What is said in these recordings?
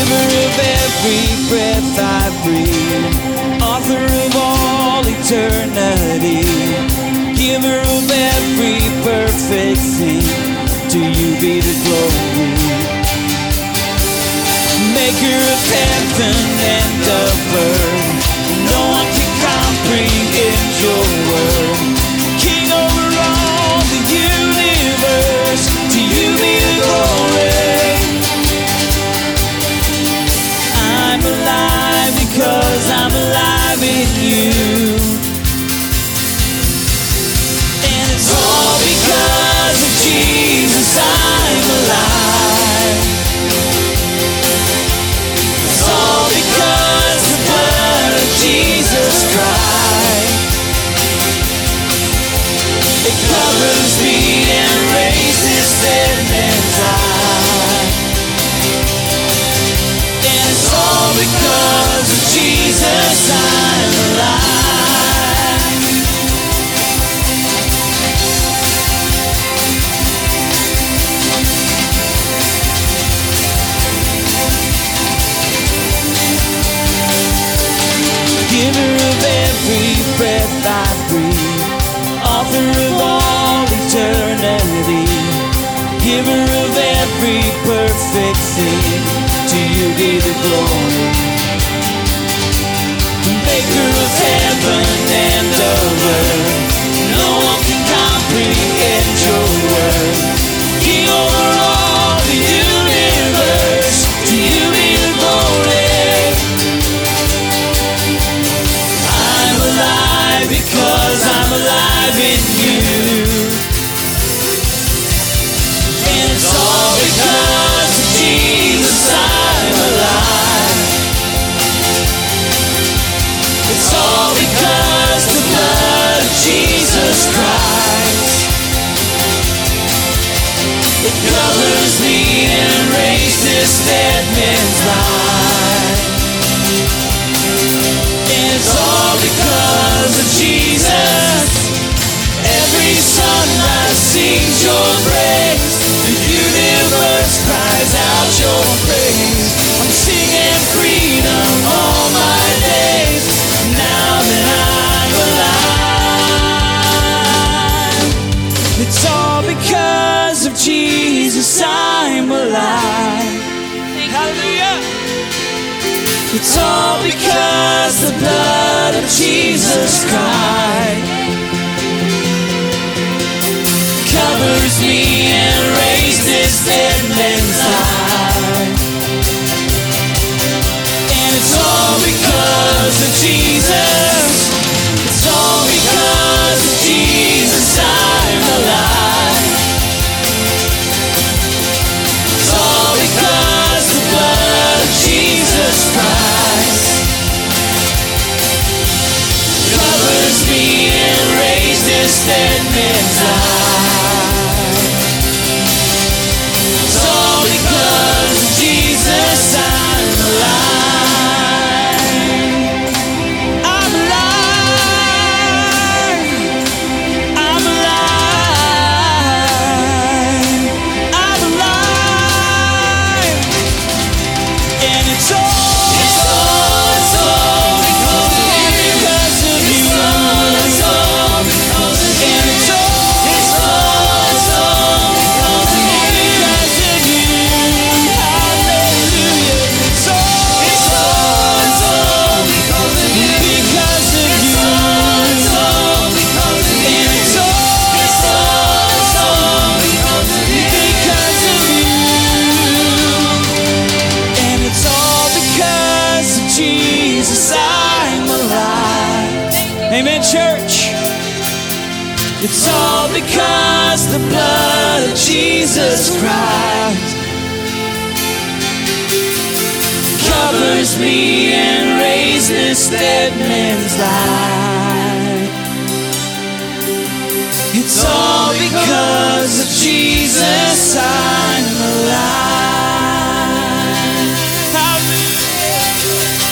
Giver of every breath I breathe, author of all eternity, giver of every perfect thing, to you be the glory. Maker of heaven and of earth, no one can comprehend your word. King over all the universe, to you be the glory. I'm alive because I'm alive in you. And it's all because of Jesus I'm alive. It's all because the blood of Jesus Christ, it covers me and raises dead men's eyes. And it's all because of Jesus I'm alive. Giver of every breath I breathe, author of all eternity, giver of every perfect thing, to you be the glory. Maker of heaven and of earth, no one can comprehend your word. King over all the universe, to you be the glory. I'm alive because I'm alive in you. And it's all because of Jesus I'm alive. It's all because the blood of Jesus Christ, it covers me and raises dead men's life. And it's all because of Jesus. Every sunrise sings your praise, the universe cries out your praise. I'm singing freedom all my days, now that I'm alive. It's all because of Jesus I'm alive. Hallelujah. It's all because the blood of Jesus Christ covers me and raises dead men's eyes. And it's all because of Jesus. It's all because of Jesus I'm alive. It's all because the blood of Jesus Christ covers me and raises dead men's eyes. It's all because of Jesus I'm alive. I'm alive. I'm alive. I'm alive. And it's all because of you. It's all because of you. And it's all because of you. Hallelujah. It's all because of you. Because of you. It's all because of you. And it's all because of you. Because of you. And it's all because of Jesus I'm alive. Amen, church. It's all because the blood of Jesus Christ covers me and raises dead men's life. It's all because of Jesus I'm alive. Hallelujah.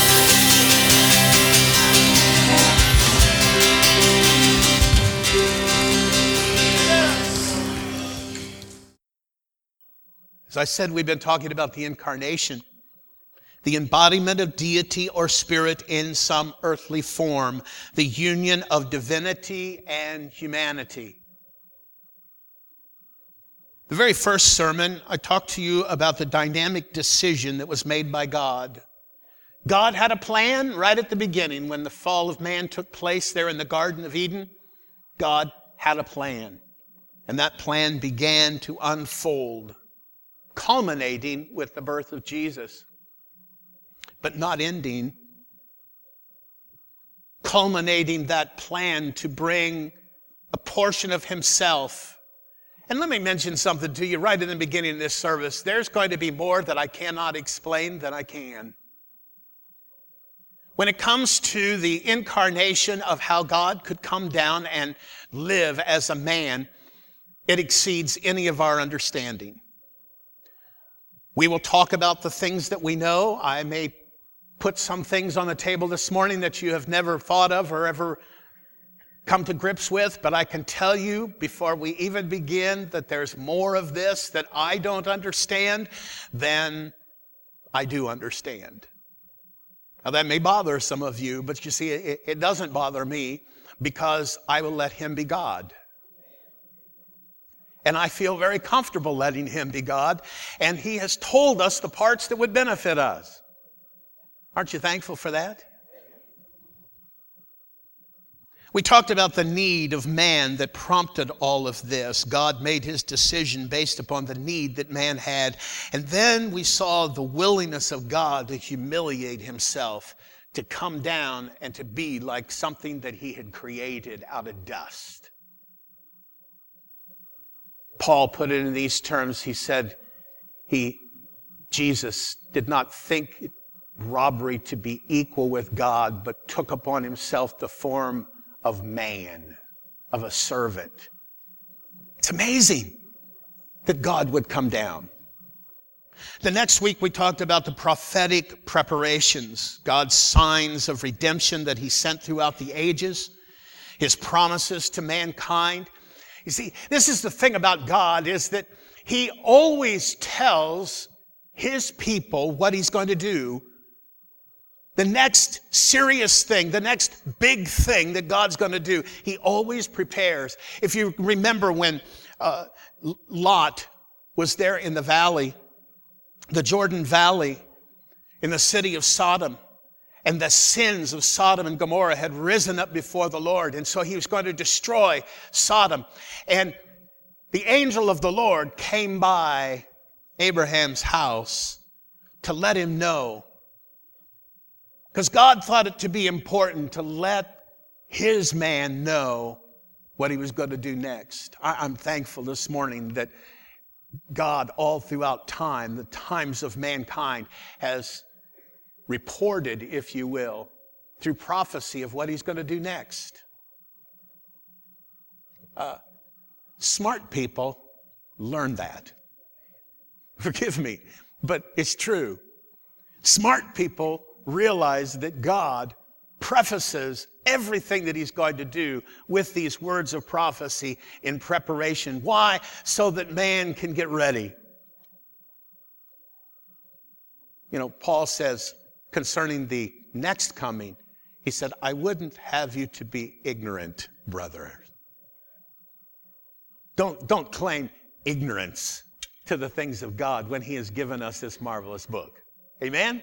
As I said, we've been talking about the incarnation. the embodiment of deity or spirit in some earthly form, the union of divinity and humanity. The very first sermon, I talked to you about the dynamic decision that was made by God. God had a plan right at the beginning when the fall of man took place there in the Garden of Eden. God had a plan, and that plan began to unfold, culminating with the birth of Jesus, but not ending, culminating that plan to bring a portion of himself. And let me mention something to you right in the beginning of this service. There's going to be more that I cannot explain than I can. When it comes to the incarnation of how God could come down and live as a man, it exceeds any of our understanding. We will talk about the things that we know. I may put some things on the table this morning that you have never thought of or ever come to grips with, but I can tell you before we even begin that there's more of this that I don't understand than I do understand. Now that may bother some of you, but you see, it doesn't bother me because I will let him be God. And I feel very comfortable letting him be God, and he has told us the parts that would benefit us. Aren't you thankful for that? We talked about the need of man that prompted all of this. God made his decision based upon the need that man had. And then we saw the willingness of God to humiliate himself, to come down and to be like something that he had created out of dust. Paul put it in these terms. He said, Jesus did not think it robbery to be equal with God, but took upon himself the form of man, of a servant. It's amazing that God would come down. The next week we talked about the prophetic preparations, God's signs of redemption that he sent throughout the ages, his promises to mankind. You see, this is the thing about God, is that he always tells his people what he's going to do. The next serious thing, the next big thing that God's going to do, he always prepares. If you remember when Lot was there in the valley, the Jordan Valley, in the city of Sodom, and the sins of Sodom and Gomorrah had risen up before the Lord, and so he was going to destroy Sodom. And the angel of the Lord came by Abraham's house to let him know, because God thought it to be important to let his man know what he was going to do next. I'm thankful this morning that God, all throughout time, the times of mankind, has reported, if you will, through prophecy of what he's going to do next. Smart people learn that. Forgive me, but it's true. Smart people realize that God prefaces everything that he's going to do with these words of prophecy in preparation. Why? So that man can get ready. You know, Paul says concerning the next coming, he said, I wouldn't have you to be ignorant, brother. Don't claim ignorance to the things of God when he has given us this marvelous book. Amen?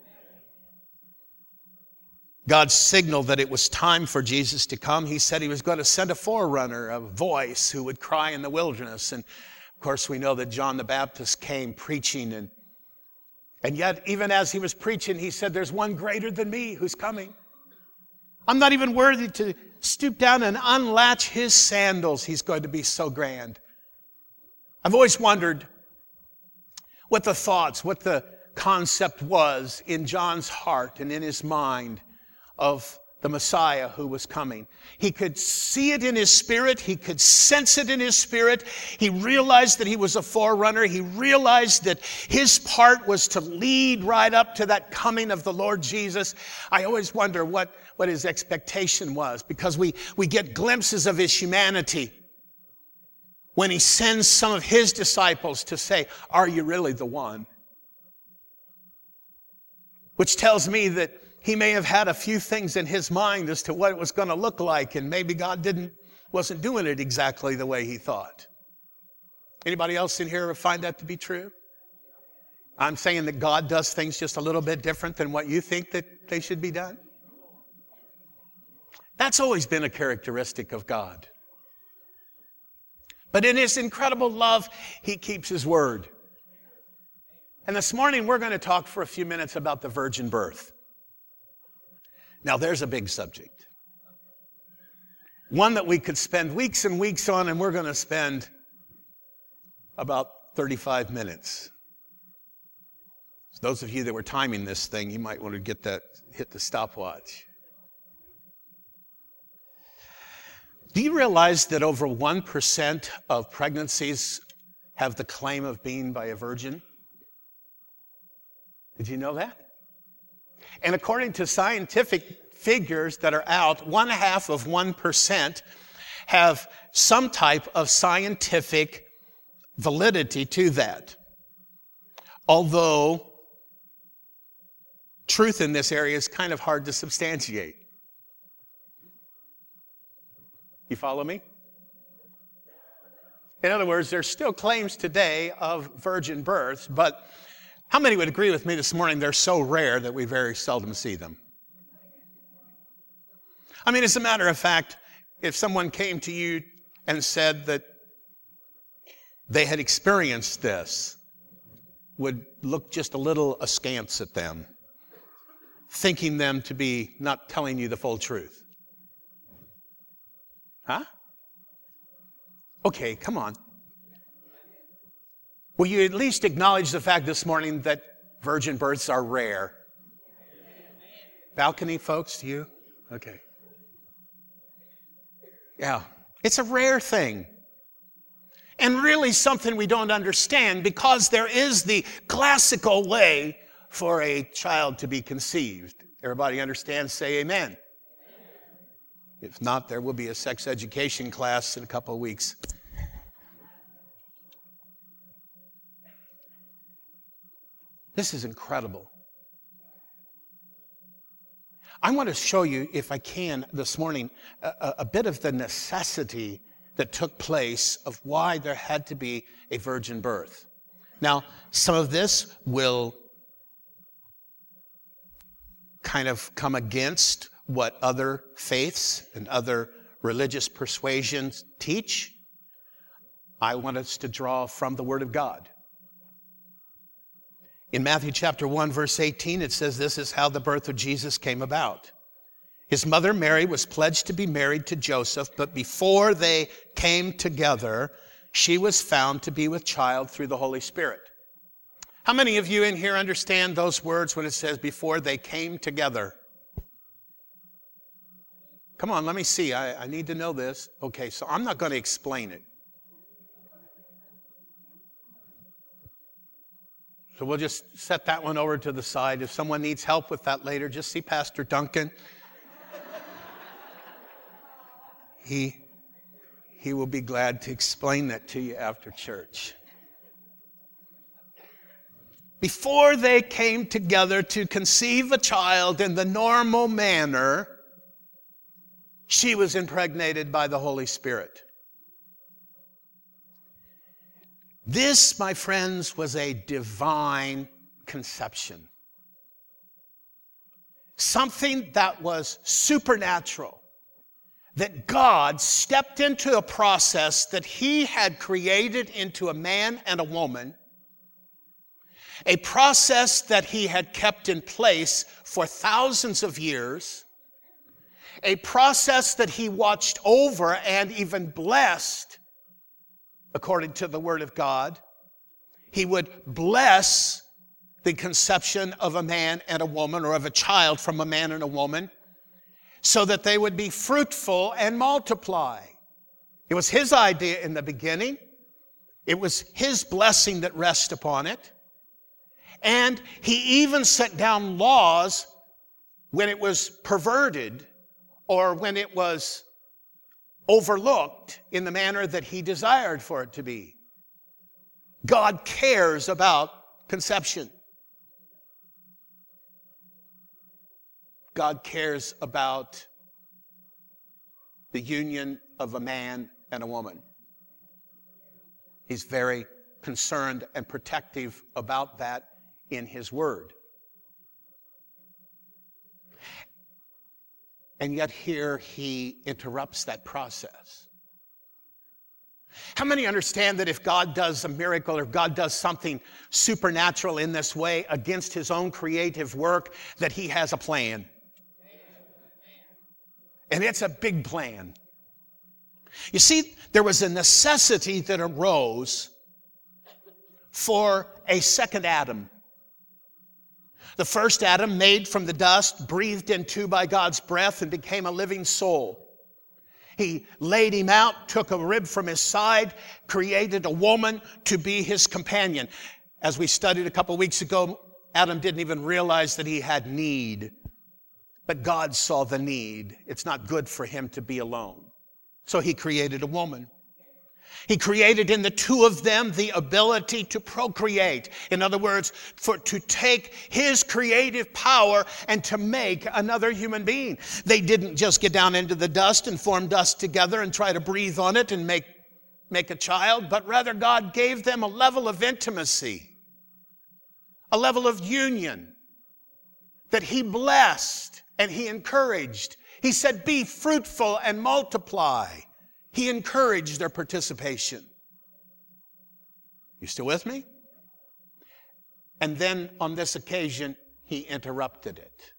God signaled that it was time for Jesus to come. He said he was going to send a forerunner, a voice who would cry in the wilderness. And of course we know that John the Baptist came preaching, and yet even as he was preaching, he said, there's one greater than me who's coming. I'm not even worthy to stoop down and unlatch his sandals. He's going to be so grand. I've always wondered what the thoughts, what the concept was in John's heart and in his mind of the Messiah who was coming. He could see it in his spirit. He could sense it in his spirit. He realized that he was a forerunner. He realized that his part was to lead right up to that coming of the Lord Jesus. I always wonder what his expectation was, because we get glimpses of his humanity when he sends some of his disciples to say, are you really the one? which tells me that he may have had a few things in his mind as to what it was going to look like, and maybe God wasn't doing it exactly the way he thought. Anybody else in here find that to be true? I'm saying that God does things just a little bit different than what you think that they should be done. That's always been a characteristic of God. But in his incredible love, he keeps his word. And this morning, we're going to talk for a few minutes about the virgin birth. Now, there's a big subject. One that we could spend weeks and weeks on, and we're going to spend about 35 minutes. So those of you that were timing this thing, you might want to hit the stopwatch. Do you realize that over 1% of pregnancies have the claim of being by a virgin? Did you know that? And according to scientific figures that are out, 0.5% have some type of scientific validity to that. Although truth in this area is kind of hard to substantiate. You follow me? In other words, there's still claims today of virgin births, but how many would agree with me this morning they're so rare that we very seldom see them? I mean, as a matter of fact, if someone came to you and said that they had experienced this, would look just a little askance at them, thinking them to be not telling you the full truth. Huh? Okay, come on. Will you at least acknowledge the fact this morning that virgin births are rare? Balcony folks, you? Okay. Yeah, it's a rare thing. And really something we don't understand, because there is the classical way for a child to be conceived. Everybody understands? Say amen. If not, there will be a sex education class in a couple of weeks. This is incredible. I want to show you, if I can, this morning, a bit of the necessity that took place of why there had to be a virgin birth. Now, some of this will kind of come against what other faiths and other religious persuasions teach. I want us to draw from the Word of God. In Matthew chapter 1, verse 18, it says, this is how the birth of Jesus came about. His mother Mary was pledged to be married to Joseph, but before they came together, she was found to be with child through the Holy Spirit. How many of you in here understand those words when it says before they came together? Come on, let me see. I need to know this. Okay, so I'm not going to explain it. So we'll just set that one over to the side. If someone needs help with that later, just see Pastor Duncan. He will be glad to explain that to you after church. Before they came together to conceive a child in the normal manner, she was impregnated by the Holy Spirit. This, my friends, was a divine conception. Something that was supernatural. That God stepped into a process that He had created into a man and a woman. A process that He had kept in place for thousands of years. A process that He watched over and even blessed, according to the Word of God. He would bless the conception of a man and a woman, or of a child from a man and a woman, so that they would be fruitful and multiply. It was His idea in the beginning. It was His blessing that rested upon it. And He even set down laws when it was perverted or when it was overlooked in the manner that He desired for it to be. God cares about conception. God cares about the union of a man and a woman. He's very concerned and protective about that in His Word. And yet here He interrupts that process. How many understand that if God does a miracle or God does something supernatural in this way against His own creative work, that He has a plan? And it's a big plan. You see, there was a necessity that arose for a second Adam. The first Adam, made from the dust, breathed into by God's breath, and became a living soul. He laid him out, took a rib from his side, created a woman to be his companion. As we studied a couple weeks ago, Adam didn't even realize that he had need. But God saw the need. It's not good for him to be alone. So He created a woman. He created in the two of them the ability to procreate. In other words, to take His creative power and to make another human being. They didn't just get down into the dust and form dust together and try to breathe on it and make a child, but rather God gave them a level of intimacy, a level of union that He blessed and He encouraged. He said, be fruitful and multiply. He encouraged their participation. You still with me? And then on this occasion, He interrupted it.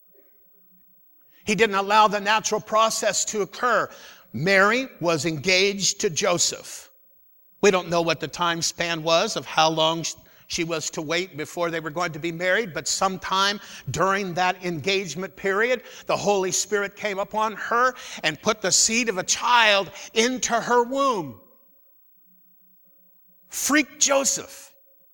He didn't allow the natural process to occur. Mary was engaged to Joseph. We don't know what the time span was of how long she was to wait before they were going to be married, but sometime during that engagement period, the Holy Spirit came upon her and put the seed of a child into her womb. Freaked Joseph,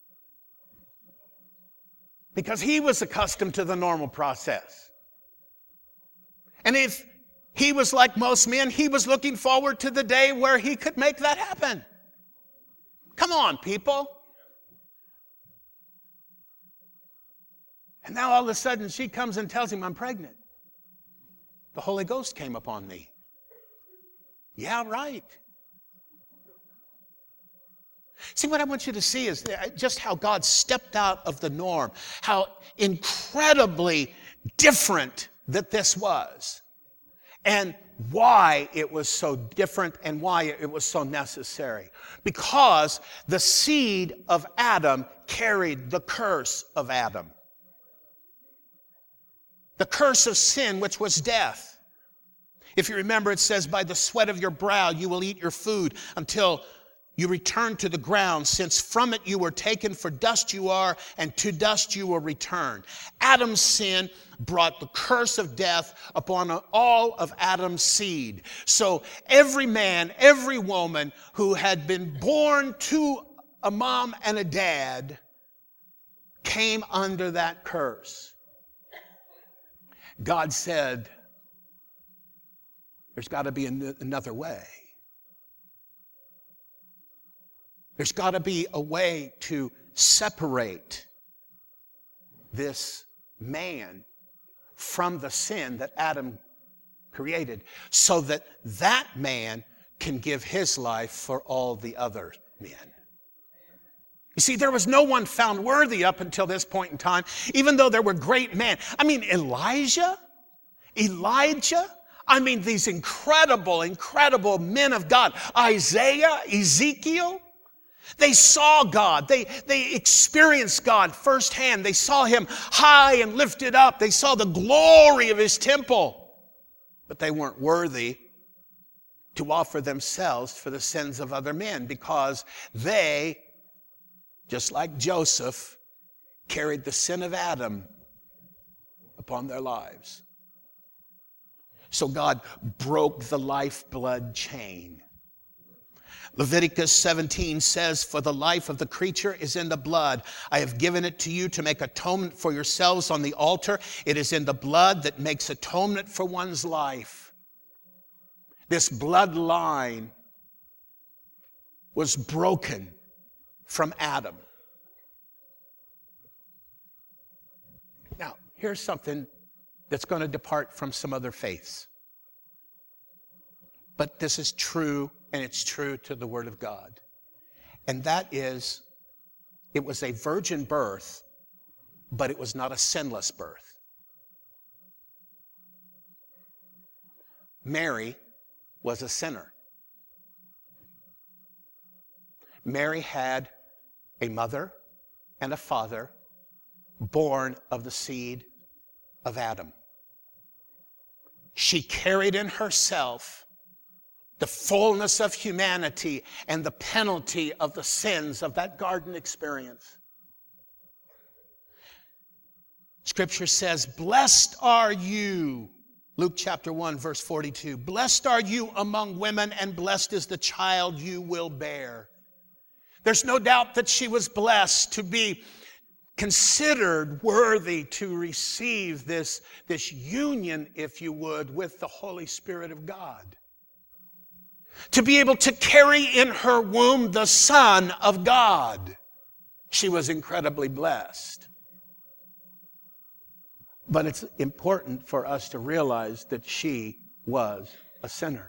because he was accustomed to the normal process. And if he was like most men, he was looking forward to the day where he could make that happen. Come on, people. And now all of a sudden she comes and tells him, I'm pregnant. The Holy Ghost came upon me. Yeah, right. See, what I want you to see is just how God stepped out of the norm, how incredibly different that this was, and why it was so different and why it was so necessary. Because the seed of Adam carried the curse of Adam. The curse of sin, which was death. If you remember, it says, by the sweat of your brow you will eat your food until you return to the ground, since from it you were taken, for dust you are, and to dust you will return. Adam's sin brought the curse of death upon all of Adam's seed. So every man, every woman who had been born to a mom and a dad came under that curse. God said, there's got to be another way. There's got to be a way to separate this man from the sin that Adam created, so that that man can give his life for all the other men. You see, there was no one found worthy up until this point in time, even though there were great men. I mean, Elijah, I mean, these incredible, incredible men of God. Isaiah, Ezekiel, they saw God. They experienced God firsthand. They saw Him high and lifted up. They saw the glory of His temple. But they weren't worthy to offer themselves for the sins of other men, because they, just like Joseph, carried the sin of Adam upon their lives. So God broke the lifeblood chain. Leviticus 17 says, for the life of the creature is in the blood. I have given it to you to make atonement for yourselves on the altar. It is in the blood that makes atonement for one's life. This bloodline was broken from Adam. Now, here's something that's going to depart from some other faiths. But this is true, and it's true to the Word of God. And that is, it was a virgin birth, but it was not a sinless birth. Mary was a sinner. Mary had a mother and a father born of the seed of Adam. She carried in herself the fullness of humanity and the penalty of the sins of that garden experience. Scripture says, blessed are you, Luke chapter 1, verse 42, blessed are you among women, and blessed is the child you will bear. There's no doubt that she was blessed to be considered worthy to receive this union, if you would, with the Holy Spirit of God. To be able to carry in her womb the Son of God. She was incredibly blessed. But it's important for us to realize that she was a sinner.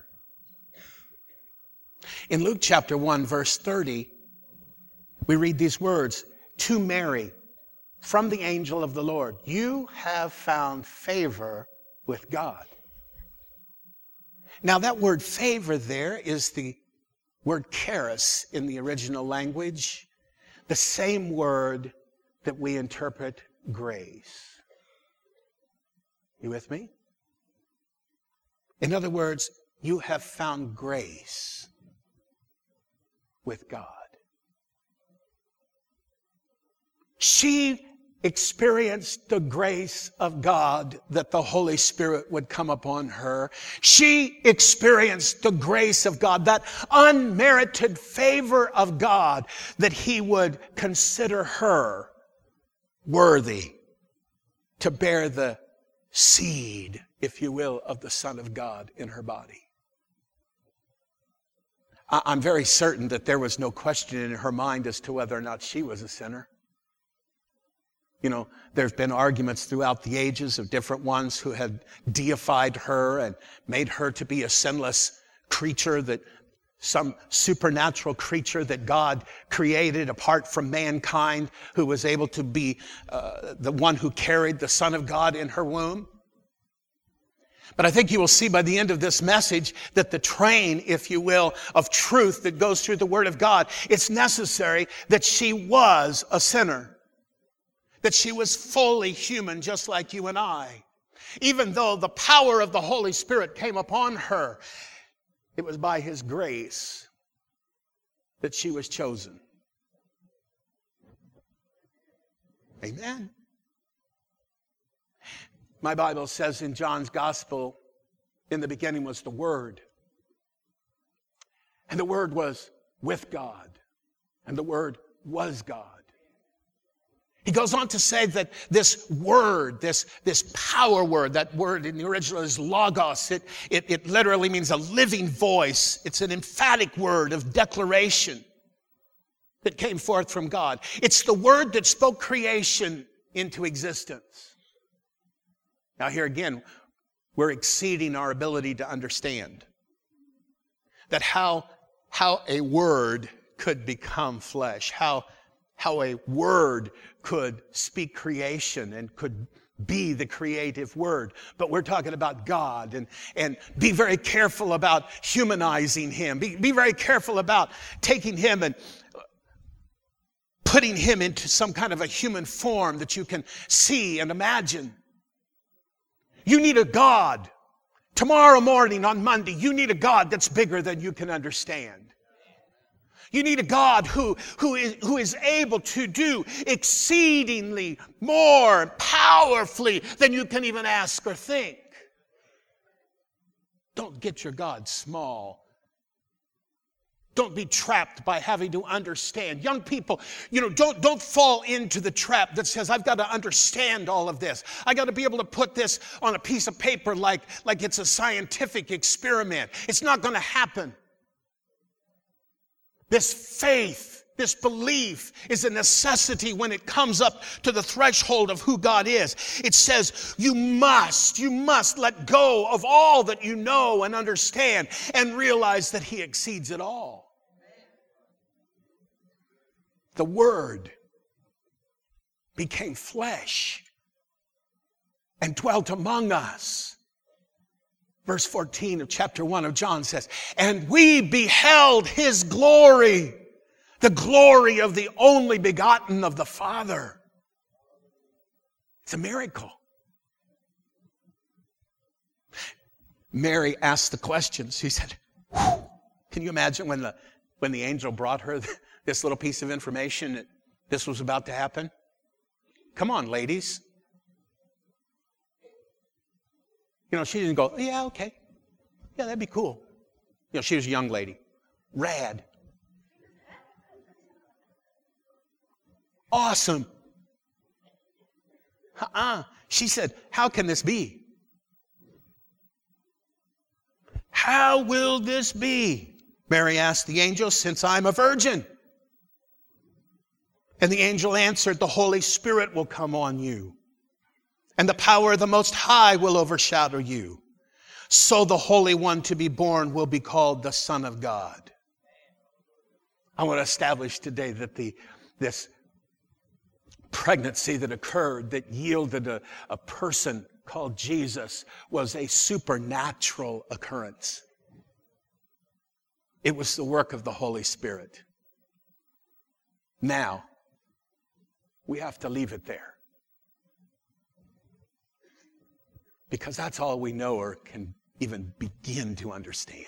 In Luke chapter 1, verse 30, we read these words, to Mary, from the angel of the Lord, you have found favor with God. Now that word favor there is the word charis in the original language, the same word that we interpret grace. You with me? In other words, you have found grace with God. She experienced the grace of God that the Holy Spirit would come upon her. She experienced the grace of God, that unmerited favor of God, that He would consider her worthy to bear the seed, if you will, of the Son of God in her body. I'm very certain that there was no question in her mind as to whether or not she was a sinner. You know, there's been arguments throughout the ages of different ones who had deified her and made her to be a sinless creature, that some supernatural creature that God created apart from mankind, who was able to be the one who carried the Son of God in her womb. But I think you will see by the end of this message that the train, if you will, of truth that goes through the Word of God, it's necessary that she was a sinner. That she was fully human, just like you and I. Even though the power of the Holy Spirit came upon her, it was by His grace that she was chosen. Amen. My Bible says in John's Gospel, in the beginning was the Word. And the Word was with God. And the Word was God. He goes on to say that this word, this power word, that word in the original is logos. It literally means a living voice. It's an emphatic word of declaration that came forth from God. It's the word that spoke creation into existence. Now here again, we're exceeding our ability to understand that how a word could become flesh, how a word could speak creation and could be the creative word. But we're talking about God, and be very careful about humanizing Him. Be very careful about taking Him and putting Him into some kind of a human form that you can see and imagine. You need a God. Tomorrow morning on Monday, you need a God that's bigger than you can understand. You need a God who is able to do exceedingly more powerfully than you can even ask or think. Don't get your God small. Don't be trapped by having to understand. Young people, don't fall into the trap that says, I've got to understand all of this. I got to be able to put this on a piece of paper like it's a scientific experiment. It's not going to happen. This faith This belief is a necessity when it comes up to the threshold of who God is. It says you must let go of all that you know and understand and realize that He exceeds it all. The Word became flesh and dwelt among us. Verse 14 of chapter 1 of John says, and we beheld His glory, the glory of the only begotten of the Father. It's a miracle. Mary asked the questions. She said, can you imagine when the angel brought her this little piece of information that this was about to happen? Come on, ladies. She didn't go, yeah, okay. Yeah, that'd be cool. She was a young lady. Rad. Awesome. She said, how can this be? How will this be? Mary asked the angel, since I'm a virgin. And the angel answered, the Holy Spirit will come on you, and the power of the Most High will overshadow you. So the Holy One to be born will be called the Son of God. I want to establish today that this pregnancy that occurred, that yielded a person called Jesus, was a supernatural occurrence. It was the work of the Holy Spirit. Now, we have to leave it there, because that's all we know or can even begin to understand.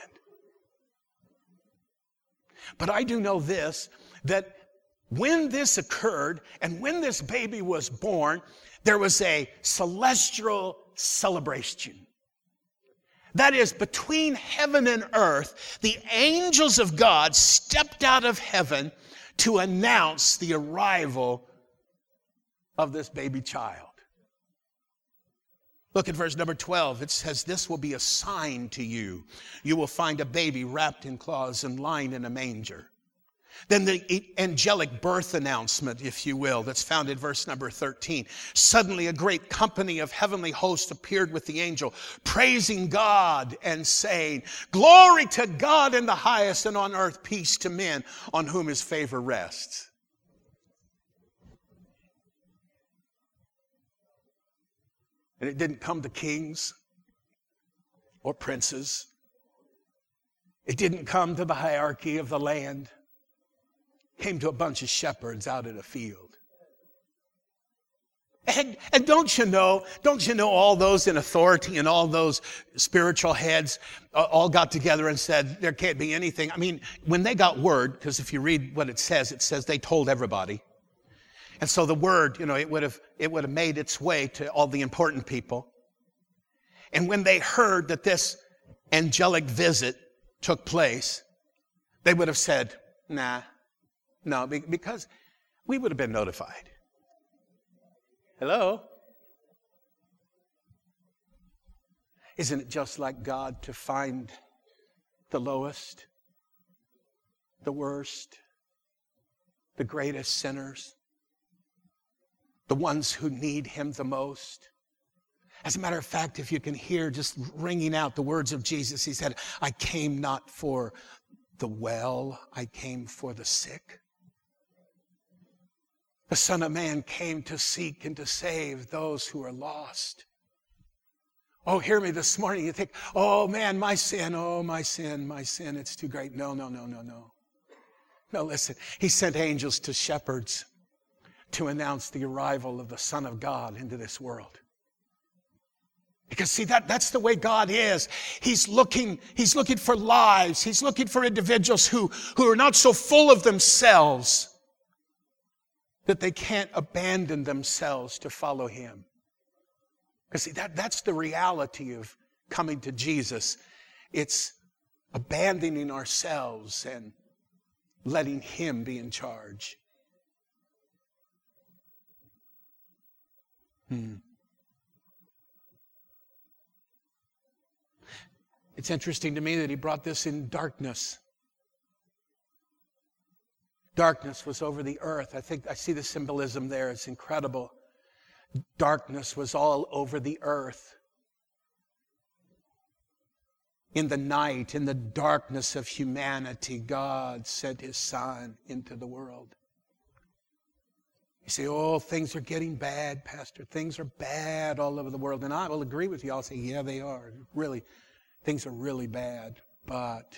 But I do know this, that when this occurred and when this baby was born, there was a celestial celebration. That is, between heaven and earth, the angels of God stepped out of heaven to announce the arrival of this baby child. Look at verse number 12. It says, this will be a sign to you. You will find a baby wrapped in cloths and lying in a manger. Then the angelic birth announcement, if you will, that's found in verse number 13. Suddenly a great company of heavenly hosts appeared with the angel, praising God and saying, glory to God in the highest, and on earth peace to men on whom His favor rests. And it didn't come to kings or princes. It didn't come to the hierarchy of the land. It came to a bunch of shepherds out in a field. And don't you know all those in authority and all those spiritual heads all got together and said, there can't be anything. I mean, when they got word, because if you read what it says they told everybody. And so the word, it would have made its way to all the important people. And when they heard that this angelic visit took place, they would have said, no, because we would have been notified. Hello? Isn't it just like God to find the lowest, the worst, the greatest sinners, the ones who need Him the most? As a matter of fact, if you can hear just ringing out the words of Jesus, He said, I came not for the well, I came for the sick. The Son of Man came to seek and to save those who are lost. Oh, hear me this morning. You think, oh man, my sin, it's too great. No. No, listen. He sent angels to shepherds to announce the arrival of the Son of God into this world. Because see, that's the way God is. He's looking for lives. He's looking for individuals who are not so full of themselves that they can't abandon themselves to follow Him. Because see, that's the reality of coming to Jesus. It's abandoning ourselves and letting Him be in charge. It's interesting to me that He brought this in darkness. Darkness was over the earth. I think I see the symbolism there. It's incredible. Darkness was all over the earth. In the night, in the darkness of humanity, God sent his Son into the world. You say, oh, things are getting bad, Pastor. Things are bad all over the world. And I will agree with you. I'll say, yeah, they are. Really, things are really bad. But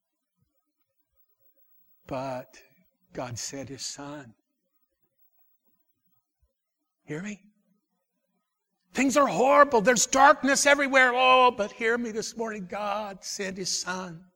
God sent his Son. Hear me? Things are horrible. There's darkness everywhere. Oh, but hear me this morning. God sent his Son.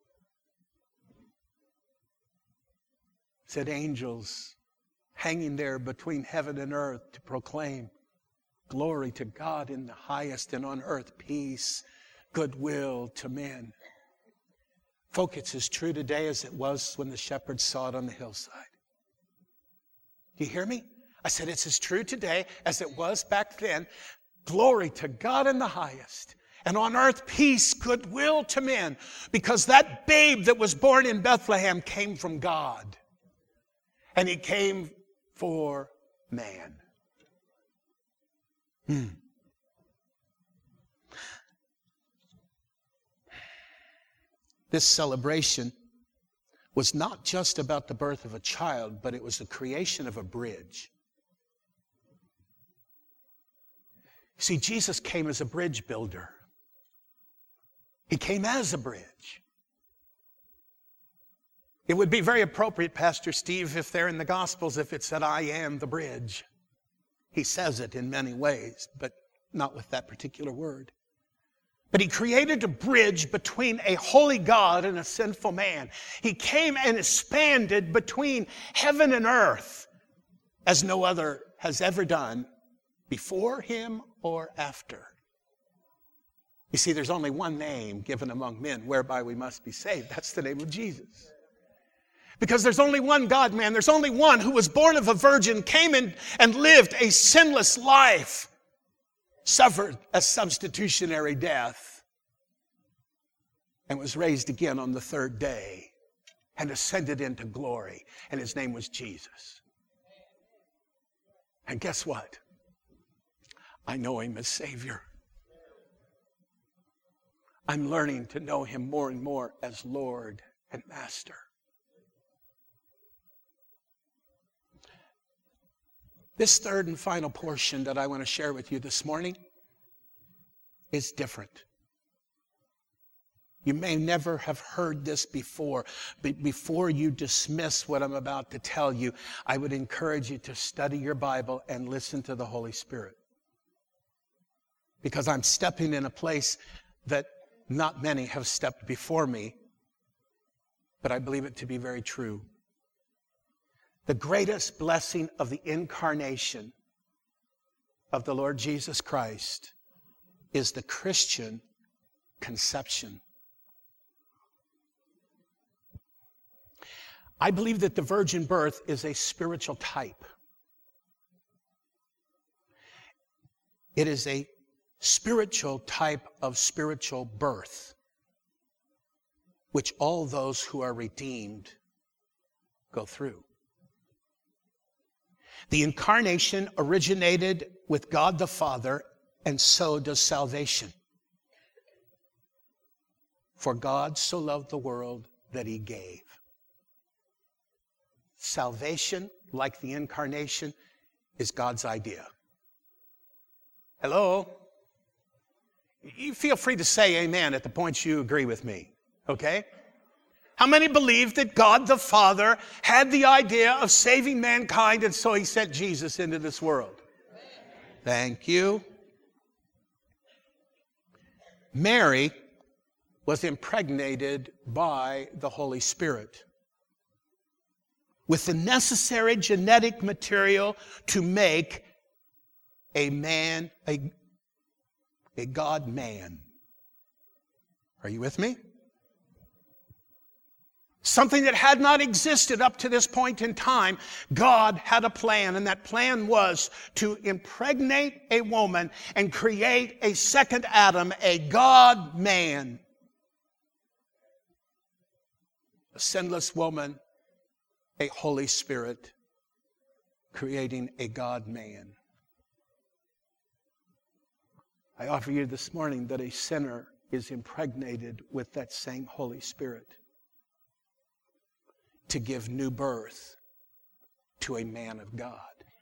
Said angels hanging there between heaven and earth to proclaim glory to God in the highest, and on earth peace, goodwill to men. Folk, it's as true today as it was when the shepherds saw it on the hillside. Do you hear me? I said it's as true today as it was back then. Glory to God in the highest, and on earth peace, goodwill to men, because that babe that was born in Bethlehem came from God, and he came for man. This celebration was not just about the birth of a child, but it was the creation of a bridge. See, Jesus came as a bridge builder. He came as a bridge. It would be very appropriate, Pastor Steve, if there in the Gospels, if it said, I am the bridge. He says it in many ways, but not with that particular word. But he created a bridge between a holy God and a sinful man. He came and expanded between heaven and earth as no other has ever done before him or after. You see, there's only one name given among men whereby we must be saved. That's the name of Jesus. Because there's only one God-man. There's only one who was born of a virgin, came in and lived a sinless life, suffered a substitutionary death, and was raised again on the third day and ascended into glory. And his name was Jesus. And guess what? I know him as Savior. I'm learning to know him more and more as Lord and Master. This third and final portion that I want to share with you this morning is different. You may never have heard this before, but before you dismiss what I'm about to tell you, I would encourage you to study your Bible and listen to the Holy Spirit. Because I'm stepping in a place that not many have stepped before me, but I believe it to be very true. The greatest blessing of the incarnation of the Lord Jesus Christ is the Christian conception. I believe that the virgin birth is a spiritual type. It is a spiritual type of spiritual birth, which all those who are redeemed go through. The incarnation originated with God the Father, and so does salvation. For God so loved the world that he gave. Salvation, like the incarnation, is God's idea. Hello? You feel free to say amen at the points you agree with me, okay? How many believe that God the Father had the idea of saving mankind, and so he sent Jesus into this world? Thank you. Mary was impregnated by the Holy Spirit with the necessary genetic material to make a man, a God-man. Are you with me? Something that had not existed up to this point in time. God had a plan, and that plan was to impregnate a woman and create a second Adam, a God-man. A sinless woman a Holy Spirit creating a God-man. I offer you this morning that a sinner is impregnated with that same Holy Spirit to give new birth to a man of God.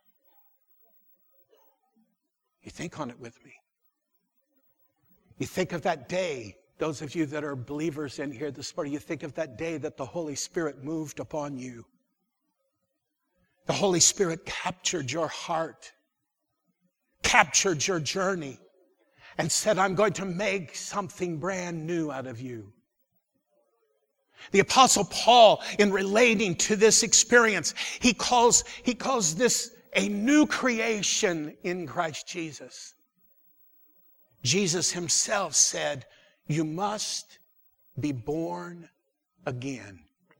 You think on it with me. You think of that day, those of you that are believers in here this morning, you think of that day that the Holy Spirit moved upon you. The Holy Spirit captured your heart, captured your journey, and said, I'm going to make something brand new out of you. The Apostle Paul, in relating to this experience, he calls this a new creation in Christ Jesus. Jesus himself said, you must be born again.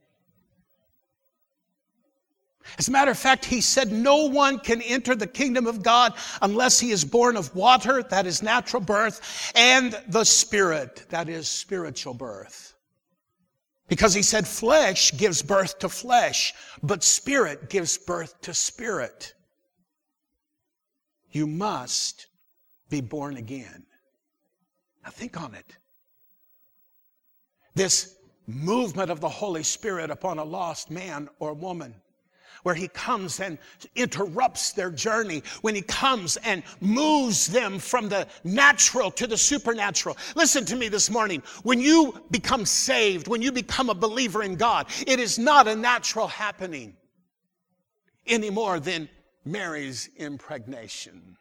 As a matter of fact, he said no one can enter the kingdom of God unless he is born of water, that is natural birth, and the Spirit, that is spiritual birth. Because he said flesh gives birth to flesh, but spirit gives birth to spirit. You must be born again. Now think on it. This movement of the Holy Spirit upon a lost man or woman, where he comes and interrupts their journey, when he comes and moves them from the natural to the supernatural. Listen to me this morning. When you become saved, when you become a believer in God, it is not a natural happening any more than Mary's impregnation.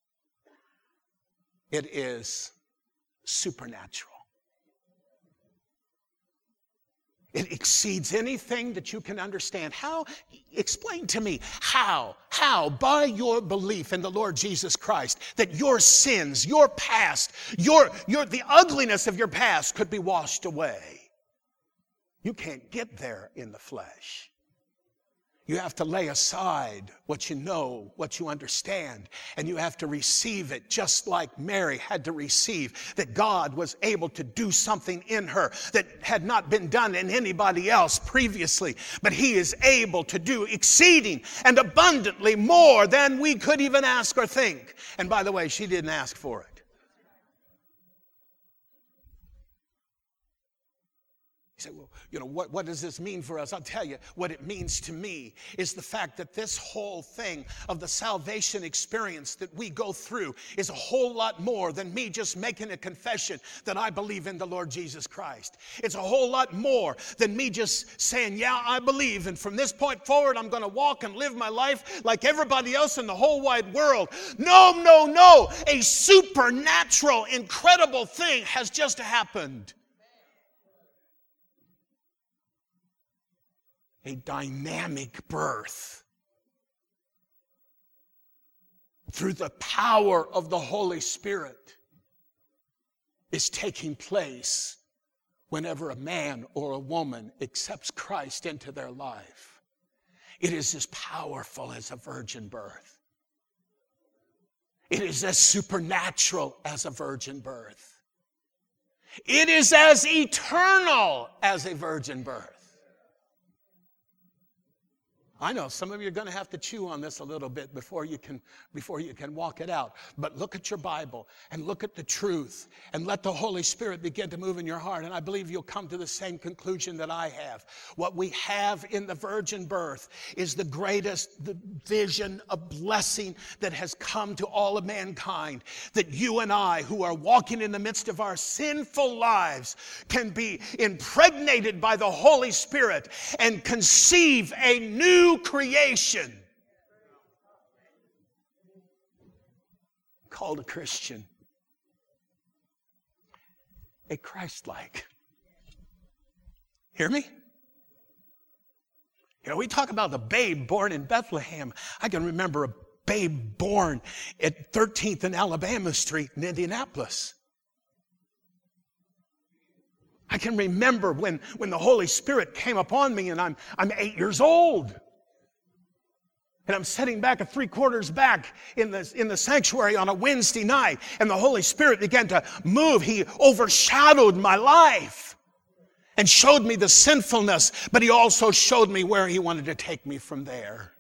It is supernatural. It exceeds anything that you can understand. How? Explain to me how by your belief in the Lord Jesus Christ that your sins, your past, the ugliness of your past could be washed away. You can't get there in the flesh. You have to lay aside what you know, what you understand, and you have to receive it just like Mary had to receive that God was able to do something in her that had not been done in anybody else previously. But he is able to do exceeding and abundantly more than we could even ask or think. And by the way, she didn't ask for it. You say, well, what does this mean for us? I'll tell you, what it means to me is the fact that this whole thing of the salvation experience that we go through is a whole lot more than me just making a confession that I believe in the Lord Jesus Christ. It's a whole lot more than me just saying, yeah, I believe, and from this point forward, I'm going to walk and live my life like everybody else in the whole wide world. No. A supernatural, incredible thing has just happened. A dynamic birth through the power of the Holy Spirit is taking place whenever a man or a woman accepts Christ into their life. It is as powerful as a virgin birth. It is as supernatural as a virgin birth. It is as eternal as a virgin birth. I know some of you are going to have to chew on this a little bit before you can walk it out. But look at your Bible and look at the truth and let the Holy Spirit begin to move in your heart. And I believe you'll come to the same conclusion that I have. What we have in the virgin birth is the greatest vision of blessing that has come to all of mankind. That you and I, who are walking in the midst of our sinful lives, can be impregnated by the Holy Spirit and conceive a new creation called a Christian, a Christ-like. Hear me? We talk about the babe born in Bethlehem. I can remember a babe born at 13th and Alabama Street in Indianapolis. I can remember when the Holy Spirit came upon me, and I'm 8 years old. And I'm sitting back at 3/4 back in the sanctuary on a Wednesday night, and the Holy Spirit began to move. He overshadowed my life. and showed me the sinfulness, but he also showed me where he wanted to take me from there.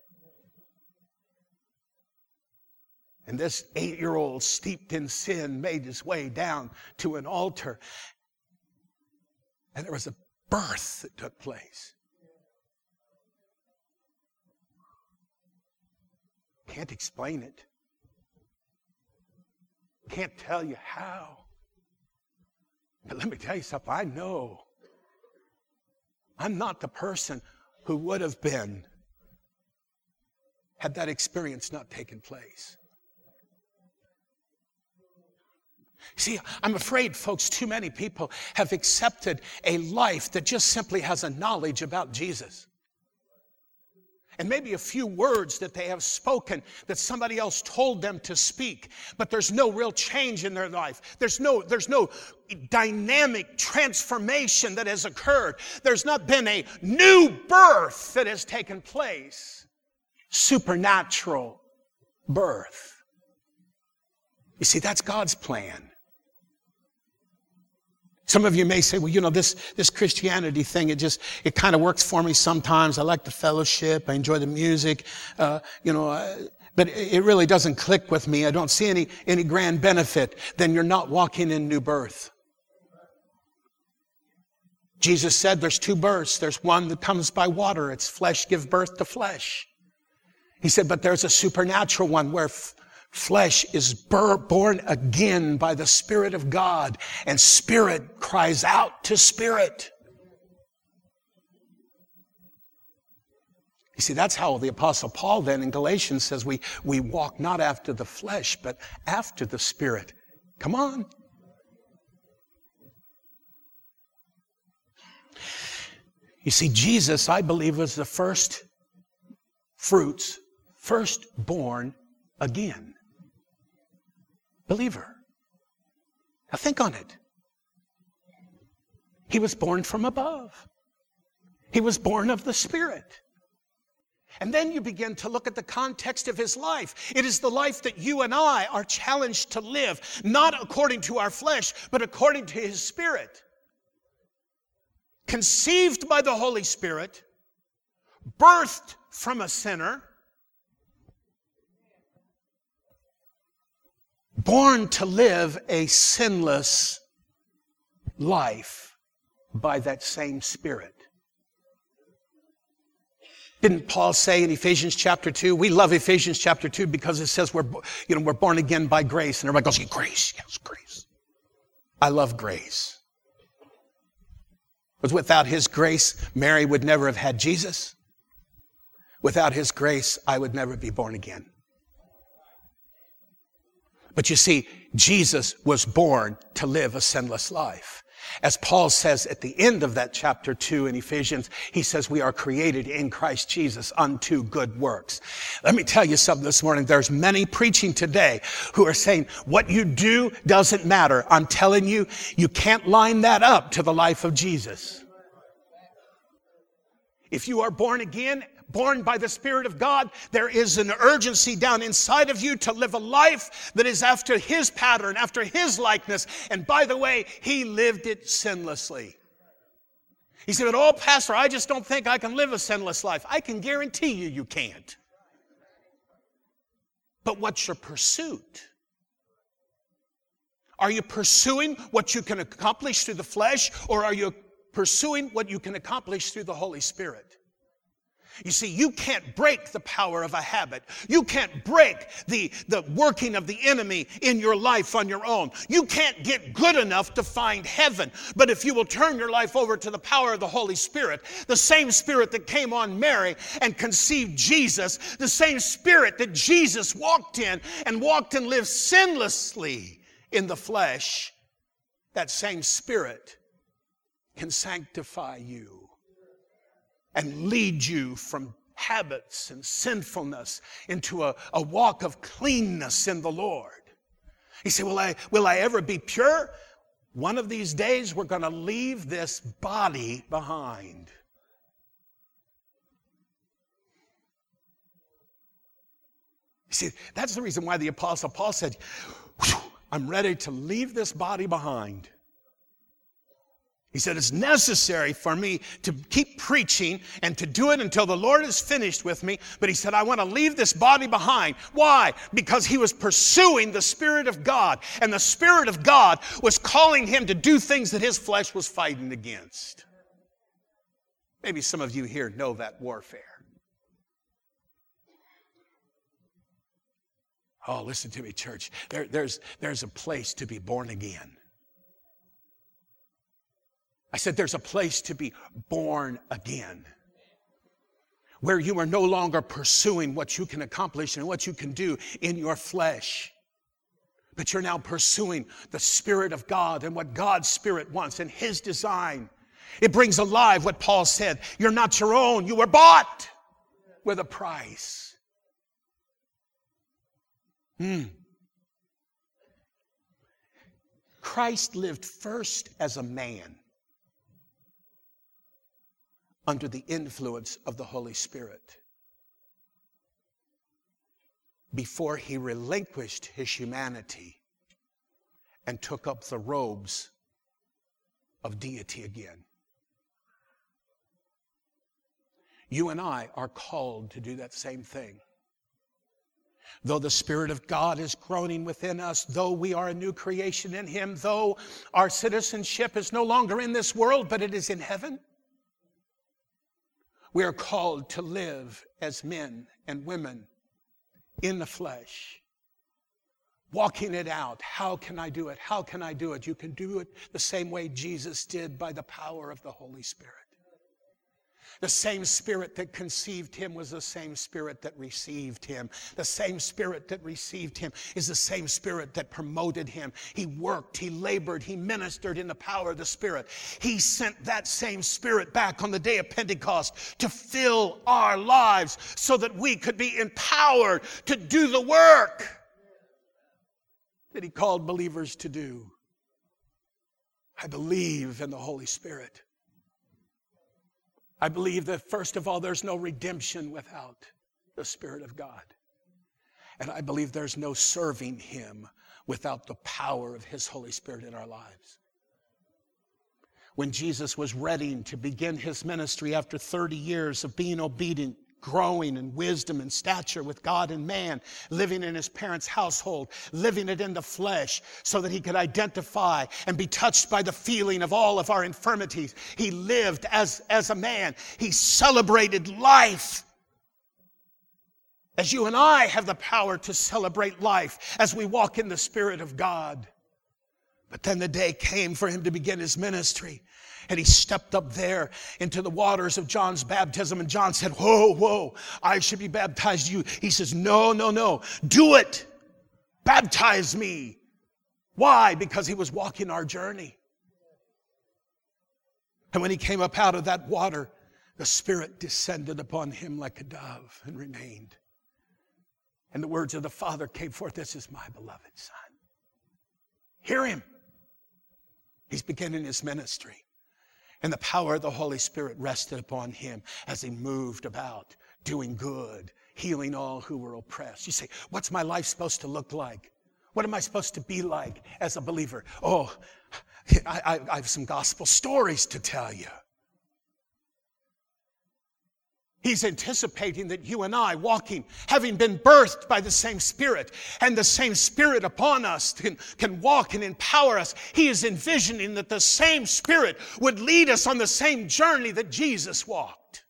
And this 8-year-old steeped in sin made his way down to an altar. And there was a birth that took place. Can't explain it. Can't tell you how. But let me tell you something. I know I'm not the person who would have been had that experience not taken place. See, I'm afraid, folks, too many people have accepted a life that just simply has a knowledge about Jesus. And maybe a few words that they have spoken that somebody else told them to speak, but there's no real change in their life. There's no dynamic transformation that has occurred. There's not been a new birth that has taken place. Supernatural birth. You see, that's God's plan. Some of you may say, well, you know, this Christianity thing, it kind of works for me sometimes. I like the fellowship. I enjoy the music. But it really doesn't click with me. I don't see any grand benefit. Then you're not walking in new birth. Jesus said there's two births. There's one that comes by water. It's flesh give birth to flesh. He said, but there's a supernatural one where flesh is born again by the Spirit of God, and spirit cries out to spirit. You see, that's how the Apostle Paul then in Galatians says we walk not after the flesh, but after the Spirit. Come on. You see, Jesus, I believe, was the first fruits, firstborn again. Believer. Now think on it. He was born from above. He was born of the Spirit. And then you begin to look at the context of his life. It is the life that you and I are challenged to live, not according to our flesh, but according to his Spirit. Conceived by the Holy Spirit, birthed from a sinner, born to live a sinless life by that same Spirit. Didn't Paul say in Ephesians chapter 2, we love Ephesians chapter 2 because it says we're born again by grace. And everybody goes, grace, yes, grace. I love grace. Because without his grace, Mary would never have had Jesus. Without his grace, I would never be born again. But you see, Jesus was born to live a sinless life. As Paul says at the end of that chapter 2 in Ephesians, he says we are created in Christ Jesus unto good works. Let me tell you something this morning. There's many preaching today who are saying what you do doesn't matter. I'm telling you, you can't line that up to the life of Jesus. If you are born again, born by the Spirit of God, there is an urgency down inside of you to live a life that is after his pattern, after his likeness. And by the way, he lived it sinlessly. He said, oh, Pastor, I just don't think I can live a sinless life. I can guarantee you can't. But what's your pursuit? Are you pursuing what you can accomplish through the flesh, or are you pursuing what you can accomplish through the Holy Spirit? You see, you can't break the power of a habit. You can't break the working of the enemy in your life on your own. You can't get good enough to find heaven. But if you will turn your life over to the power of the Holy Spirit, the same Spirit that came on Mary and conceived Jesus, the same Spirit that Jesus walked in and lived sinlessly in the flesh, that same Spirit can sanctify you and lead you from habits and sinfulness into a walk of cleanness in the Lord. You say, will I ever be pure? One of these days we're going to leave this body behind. You see, that's the reason why the Apostle Paul said, I'm ready to leave this body behind. He said, it's necessary for me to keep preaching and to do it until the Lord is finished with me. But he said, I want to leave this body behind. Why? Because he was pursuing the Spirit of God. And the Spirit of God was calling him to do things that his flesh was fighting against. Maybe some of you here know that warfare. Oh, listen to me, church. There's a place to be born again. I said there's a place to be born again, where you are no longer pursuing what you can accomplish and what you can do in your flesh, but you're now pursuing the Spirit of God and what God's Spirit wants and His design. It brings alive what Paul said, you're not your own, you were bought with a price. Christ lived first as a man, under the influence of the Holy Spirit, before he relinquished his humanity and took up the robes of deity again. You and I are called to do that same thing. Though the Spirit of God is groaning within us, though we are a new creation in Him, though our citizenship is no longer in this world, but it is in heaven, we are called to live as men and women in the flesh, walking it out. How can I do it? How can I do it? You can do it the same way Jesus did, by the power of the Holy Spirit. The same Spirit that conceived him was the same Spirit that received him. The same Spirit that received him is the same Spirit that promoted him. He worked, he labored, he ministered in the power of the Spirit. He sent that same Spirit back on the day of Pentecost to fill our lives so that we could be empowered to do the work that he called believers to do. I believe in the Holy Spirit. I believe that, first of all, there's no redemption without the Spirit of God. And I believe there's no serving Him without the power of His Holy Spirit in our lives. When Jesus was ready to begin His ministry after 30 years of being obedient, growing in wisdom and stature with God and man, living in his parents' household, living it in the flesh so that he could identify and be touched by the feeling of all of our infirmities. He lived as a man. He celebrated life. As you and I have the power to celebrate life as we walk in the Spirit of God. But then the day came for him to begin his ministry. And he stepped up there into the waters of John's baptism. And John said, whoa, I should be baptized you. He says, no, do it. Baptize me. Why? Because he was walking our journey. And when he came up out of that water, the Spirit descended upon him like a dove and remained. And the words of the Father came forth, this is my beloved Son. Hear him. He's beginning his ministry. And the power of the Holy Spirit rested upon him as he moved about, doing good, healing all who were oppressed. You say, what's my life supposed to look like? What am I supposed to be like as a believer? Oh, I have some gospel stories to tell you. He's anticipating that you and I, walking, having been birthed by the same Spirit, and the same Spirit upon us can walk and empower us. He is envisioning that the same Spirit would lead us on the same journey that Jesus walked.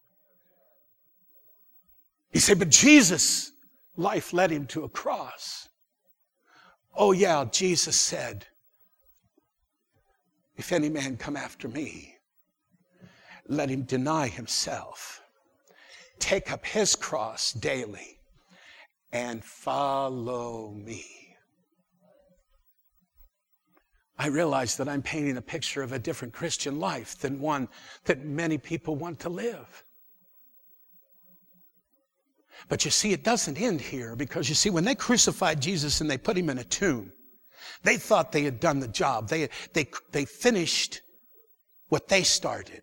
You say, but Jesus, life led him to a cross. Oh yeah, Jesus said, if any man come after me, let him deny himself. Take up his cross daily and follow me. I realize that I'm painting a picture of a different Christian life than one that many people want to live. But you see, it doesn't end here, because you see, when they crucified Jesus and they put him in a tomb, they thought they had done the job. They finished what they started.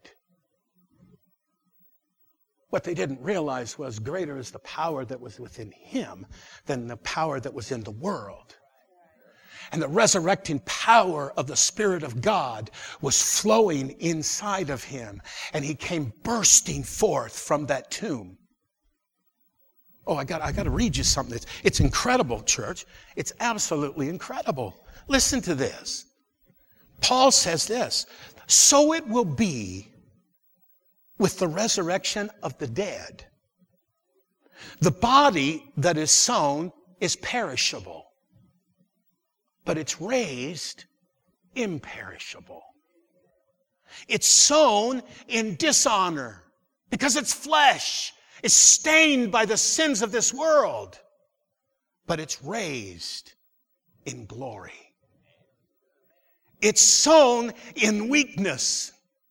What they didn't realize was greater is the power that was within him than the power that was in the world. And the resurrecting power of the Spirit of God was flowing inside of him. And he came bursting forth from that tomb. Oh, I got to read you something. It's incredible, church. It's absolutely incredible. Listen to this. Paul says this, so it will be with the resurrection of the dead. The body that is sown is perishable, but it's raised imperishable. It's sown in dishonor because it's flesh. It's stained by the sins of this world, but it's raised in glory. It's sown in weakness.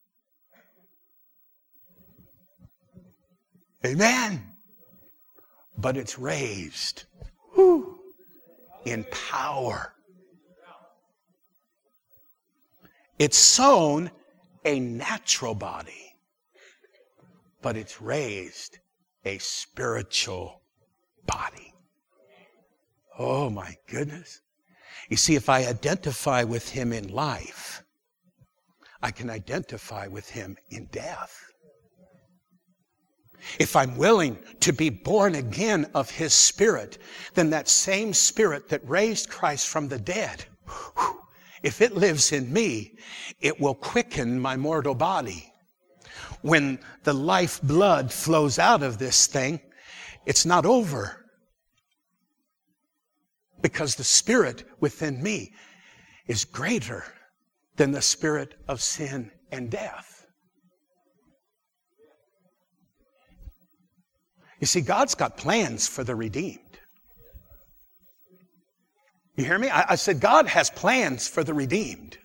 Amen. But it's raised in power. It's sown a natural body, but it's raised a spiritual body. Oh my goodness. You see, if I identify with him in life, I can identify with him in death. If I'm willing to be born again of his Spirit, then that same Spirit that raised Christ from the dead, if it lives in me, it will quicken my mortal body. When the life blood flows out of this thing, it's not over. Because the Spirit within me is greater than the spirit of sin and death. You see, God's got plans for the redeemed. You hear me? I said God has plans for the redeemed.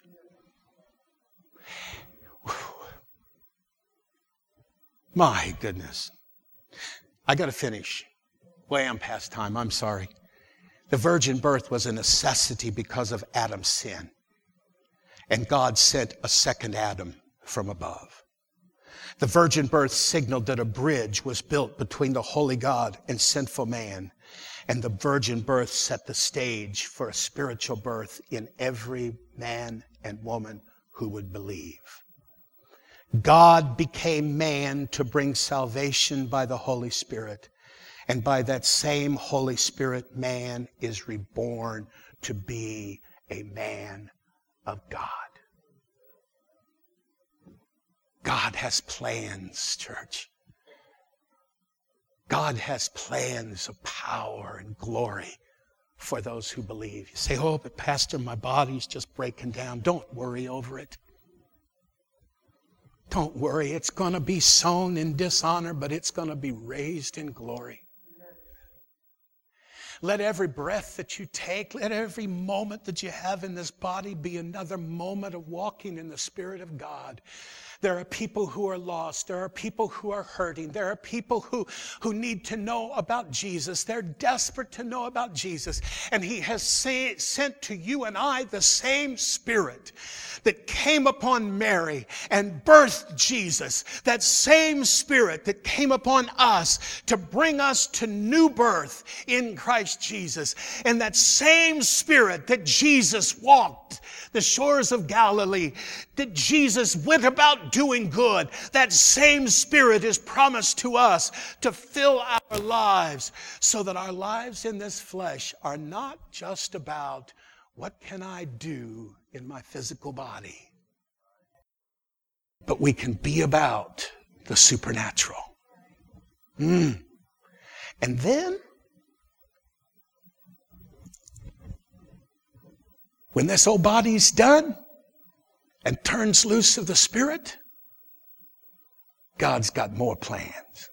My goodness. I got to finish. Way I'm past time. I'm sorry. The virgin birth was a necessity because of Adam's sin. And God sent a second Adam from above. The virgin birth signaled that a bridge was built between the holy God and sinful man. And the virgin birth set the stage for a spiritual birth in every man and woman who would believe. God became man to bring salvation by the Holy Spirit. And by that same Holy Spirit, man is reborn to be a man of God. God has plans, church. God has plans of power and glory for those who believe. You say, oh, but Pastor, my body's just breaking down. Don't worry over it. Don't worry. It's going to be sown in dishonor, but it's going to be raised in glory. Let every breath that you take, let every moment that you have in this body be another moment of walking in the Spirit of God. There are people who are lost. There are people who are hurting. There are people who need to know about Jesus. They're desperate to know about Jesus. And he has sent to you and I the same Spirit that came upon Mary and birthed Jesus. That same Spirit that came upon us to bring us to new birth in Christ Jesus. And that same Spirit that Jesus walked the shores of Galilee, that Jesus went about doing good, that same Spirit is promised to us to fill our lives so that our lives in this flesh are not just about what can I do in my physical body, but we can be about the supernatural. And then, when this old body's done and turns loose of the Spirit, God's got more plans.